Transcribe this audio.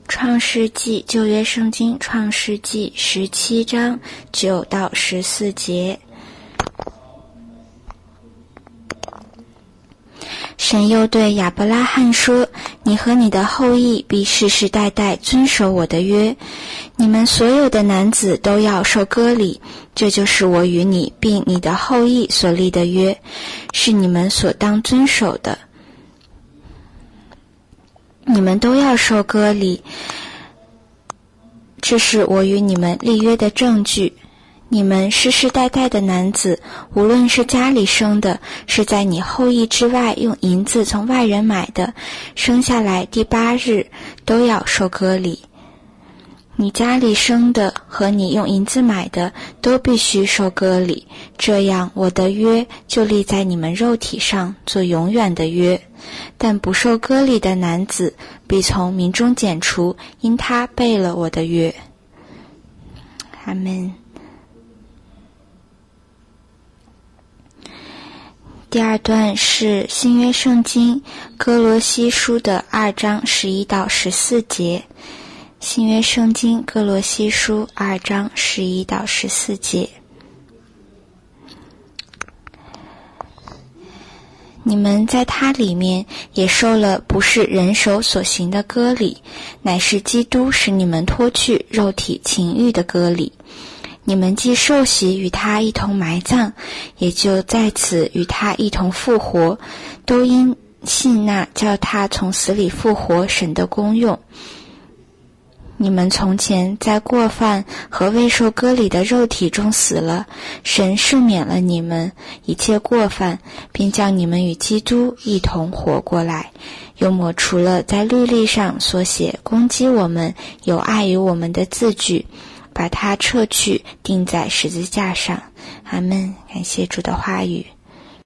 创世纪，旧约圣经创世纪17章9到14节。神又对亚伯拉罕说，你和你的后裔必世世代代遵守我的约，你们所有的男子都要受割礼，这就是我与你并你的后裔所立的约，是你们所当遵守的。你们都要受割礼，这是我与你们立约的证据。你们世世代代的男子，无论是家里生的，是在你后裔之外用银子从外人买的，生下来第8日都要受割礼。你家里生的和你用银子买的都必须受割礼，这样我的约就立在你们肉体上，做永远的约。但不受割礼的男子必从民中剪除，因他背了我的约。阿们。第二段是新约圣经哥罗西书的2章11到14节。新约圣经哥罗西书2章11到14节。你们在他里面也受了不是人手所行的割礼，乃是基督使你们脱去肉体情欲的割礼。你们既受洗与他一同埋葬，也就在此与他一同复活，都因信那叫他从死里复活神的功用。你们从前在过犯和未受割礼的肉体中死了，神赦免了你们一切过犯，并叫你们与基督一同活过来，又抹除了在律例上所写攻击我们有碍于我们的字句，把它撤去，钉在十字架上。阿们。感谢主的话语。